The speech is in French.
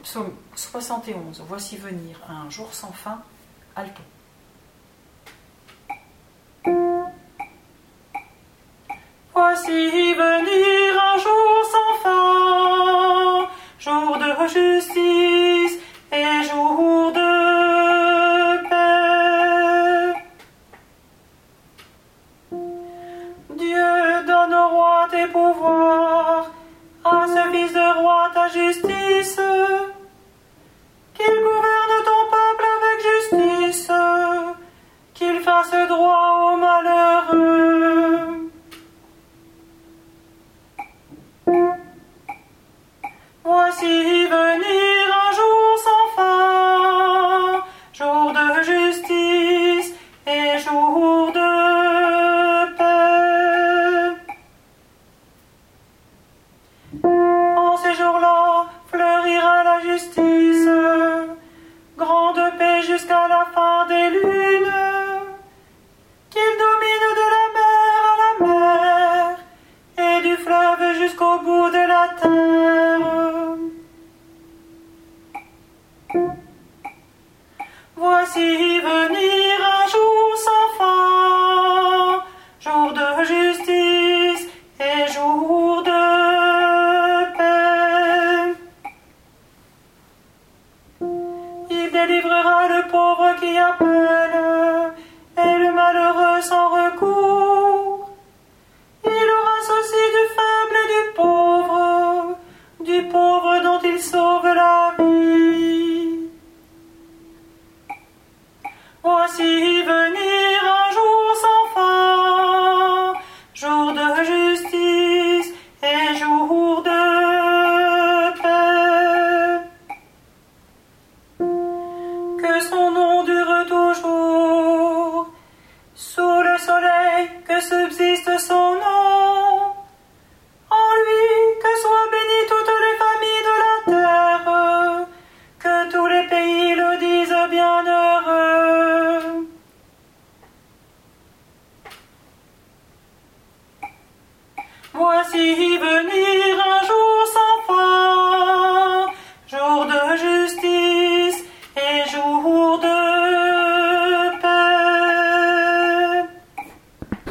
Psaume 71. Voici venir un jour sans fin, alto. Voici venir un jour sans fin, jour de justice et jour de paix. Dieu donne au roi tes pouvoirs, à ce fils de roi ta justice, qu'il gouverne ton peuple avec justice, qu'il fasse droit aux malheureux. Voici venir un jour sans fin, jour de justice et jour de paix. En ces jours-là fleurira la justice, grande paix jusqu'à la fin des lunes, qu'il domine de la mer à la mer et du fleuve jusqu'au bout de la terre. Voici venir un jour sans fin, jour de justice et jour de paix. Il délivrera le pauvre qui appelle et le malheureux sans recours. Il aura souci du pauvre dont il sauve la vie. Voici venir un jour sans fin, jour de justice et jour de paix. Que son nom dure toujours, sous le soleil que subsiste son nom.